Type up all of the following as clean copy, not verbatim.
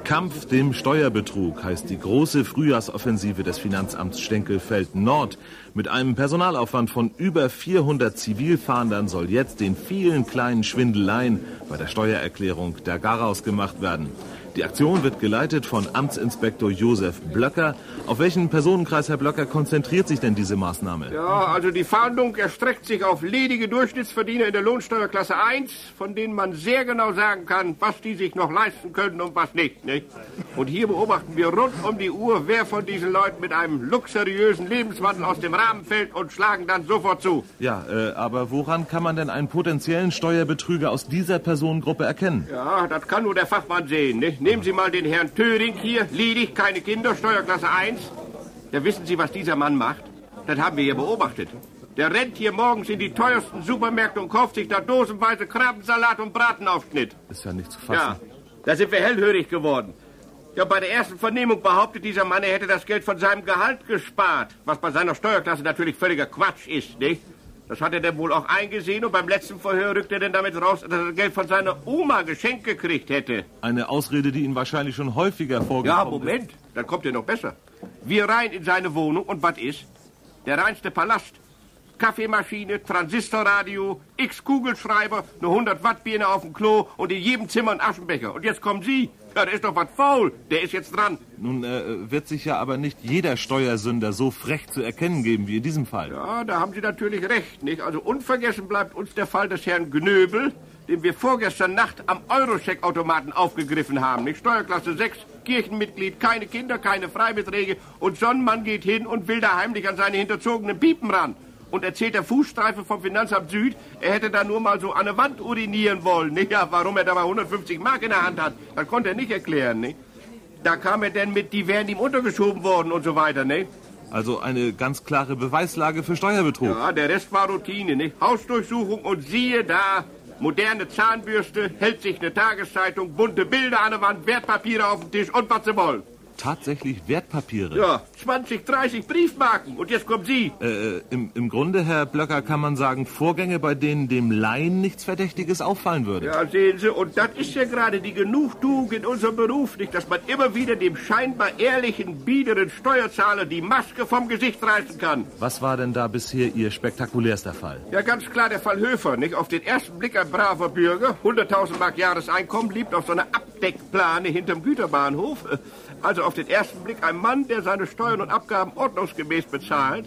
Kampf dem Steuerbetrug heißt die große Frühjahrsoffensive des Finanzamts Stenkelfeld-Nord. Mit einem Personalaufwand von über 400 Zivilfahndern soll jetzt den vielen kleinen Schwindeleien bei der Steuererklärung der Garaus gemacht werden. Die Aktion wird geleitet von Amtsinspektor Josef Blöcker. Auf welchen Personenkreis, Herr Blöcker, konzentriert sich denn diese Maßnahme? Ja, also die Fahndung erstreckt sich auf ledige Durchschnittsverdiener in der Lohnsteuerklasse 1, von denen man sehr genau sagen kann, was die sich noch leisten können und was nicht. Und hier beobachten wir rund um die Uhr, wer von diesen Leuten mit einem luxuriösen Lebenswandel aus dem Rahmen fällt und schlagen dann sofort zu. Ja, aber woran kann man denn einen potenziellen Steuerbetrüger aus dieser Personengruppe erkennen? Ja, das kann nur der Fachmann sehen, nicht? Nehmen Sie mal den Herrn Töring hier, ledig, keine Kinder, Steuerklasse 1. Ja, wissen Sie, was dieser Mann macht? Das haben wir hier beobachtet. Der rennt hier morgens in die teuersten Supermärkte und kauft sich da dosenweise Krabbensalat und Bratenaufschnitt. Ist ja nicht zu fassen. Ja, da sind wir hellhörig geworden. Ja, bei der ersten Vernehmung behauptet dieser Mann, er hätte das Geld von seinem Gehalt gespart. Was bei seiner Steuerklasse natürlich völliger Quatsch ist, nicht? Das hat er denn wohl auch eingesehen und beim letzten Verhör rückt er denn damit raus, dass er das Geld von seiner Oma geschenkt gekriegt hätte. Eine Ausrede, die Ihnen wahrscheinlich schon häufiger vorgekommen ist. Ja, Moment, dann kommt er noch besser. Wir rein in seine Wohnung und was ist? Der reinste Palast. Kaffeemaschine, Transistorradio, X-Kugelschreiber, eine 100-Watt-Birne auf dem Klo und in jedem Zimmer ein Aschenbecher. Und jetzt kommen Sie. Ja, der ist doch was faul. Der ist jetzt dran. Nun wird sich ja aber nicht jeder Steuersünder so frech zu erkennen geben wie in diesem Fall. Ja, da haben Sie natürlich recht, nicht? Also unvergessen bleibt uns der Fall des Herrn Gnöbel, den wir vorgestern Nacht am Eurocheck-Automaten aufgegriffen haben. Nicht? Steuerklasse 6, Kirchenmitglied, keine Kinder, keine Freibeträge. Und so ein Mann geht hin und will da heimlich an seine hinterzogenen Piepen ran. Und erzählt der Fußstreife vom Finanzamt Süd, er hätte da nur mal so an eine Wand urinieren wollen. Nicht? Ja, warum er da mal 150 Mark in der Hand hat, das konnte er nicht erklären. Nicht? Da kam er denn mit, die wären ihm untergeschoben worden und so weiter. Nicht? Also eine ganz klare Beweislage für Steuerbetrug. Ja, der Rest war Routine. Nicht? Hausdurchsuchung und siehe da, moderne Zahnbürste, hält sich eine Tageszeitung, bunte Bilder an der Wand, Wertpapiere auf dem Tisch und was sie wollen. Tatsächlich Wertpapiere? Ja, 20, 30 Briefmarken. Und jetzt kommen Sie. Im Grunde, Herr Blöcker, kann man sagen, Vorgänge, bei denen dem Laien nichts Verdächtiges auffallen würde. Ja, sehen Sie, und das ist ja gerade die Genugtuung in unserem Beruf, nicht, dass man immer wieder dem scheinbar ehrlichen, biederen Steuerzahler die Maske vom Gesicht reißen kann. Was war denn da bisher Ihr spektakulärster Fall? Ja, ganz klar der Fall Höfer, nicht? Auf den ersten Blick ein braver Bürger, 100.000 Mark Jahreseinkommen, lebt auf so einer Abdeckplane hinterm Güterbahnhof. Also auf den ersten Blick ein Mann, der seine Steuern und Abgaben ordnungsgemäß bezahlt.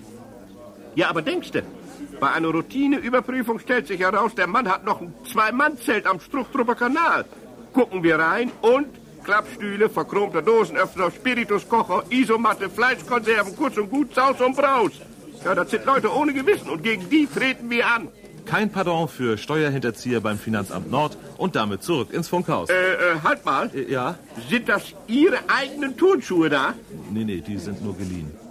Ja, aber denkste, bei einer Routineüberprüfung stellt sich heraus, der Mann hat noch ein Zwei-Mann-Zelt am Struchtrupper Kanal. Gucken wir rein und Klappstühle, verchromter Dosenöffner, Spirituskocher, Isomatte, Fleischkonserven, kurz und gut, Saus und Braus. Ja, das sind Leute ohne Gewissen und gegen die treten wir an. Kein Pardon für Steuerhinterzieher beim Finanzamt Nord und damit zurück ins Funkhaus. Halt mal. Ja? Sind das Ihre eigenen Turnschuhe da? Nee, die sind nur geliehen.